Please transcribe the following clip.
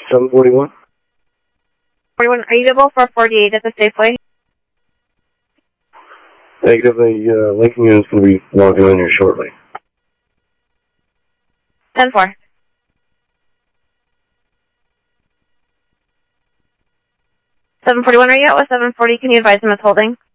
741. 41, are you available for 48 at the Safeway? Negative, the Lincoln unit's going to be logging on here shortly. 10-4. 741, are you out with 740? Can you advise him it's holding?